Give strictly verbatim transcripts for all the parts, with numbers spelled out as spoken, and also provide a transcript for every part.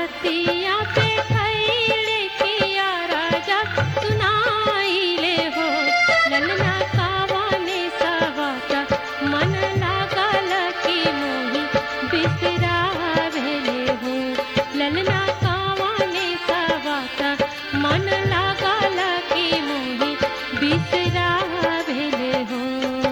छतिया पे खैले किया राजा सुनाइले हो ललना कावाने सवाता मन लागल की मोही बिसरावेले हो ललना कावाने सवाता मन लागल की मोही बिसरावेले हो।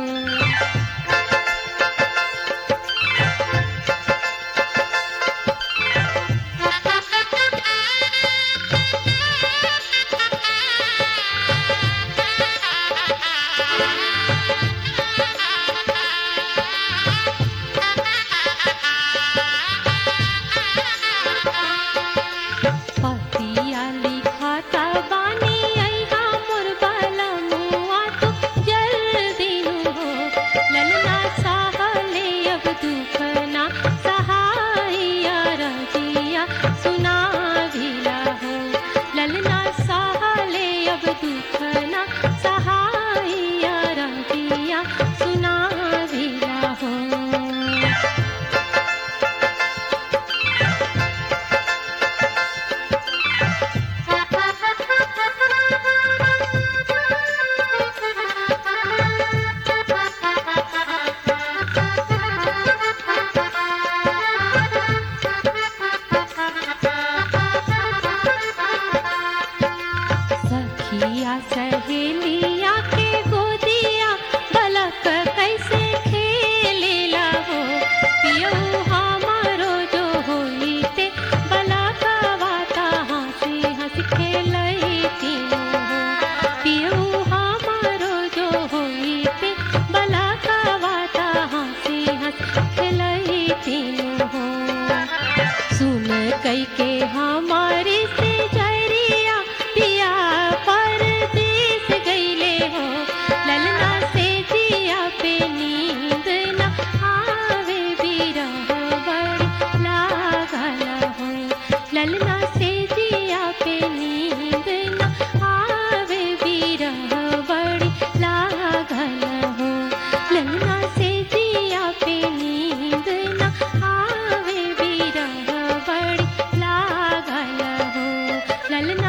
पतिया लिखाता बानी अइहा मोर बालमुआ तू जल्दी नु हो ललना साहले अब दुखना सहाइया रजिया सुनाविला हो ललना साहले अब दुखना सहाइया रजिया सुनाविला हो। सखिया सहेलिया के गोदिया बलक कैसे खेलेला हो पियऊ हमारो जो होइते बलकवाता हंसी हंसी खेलई तीनो हो पियऊ हमारो जो होइते बलकवाता हंसी हंसी खेलई तीनो हो। सुन कई के हमारी से जरिया पिया परदेस गईले हो ललना से जिया पे नींद न आवे बिरह बड़ी लागल हो ललना से जिया पे नींद न आवे बिरह बड़ी लागल हो ललना से जिया पे नींद न आवे बिरह बड़ी लागल हो ललना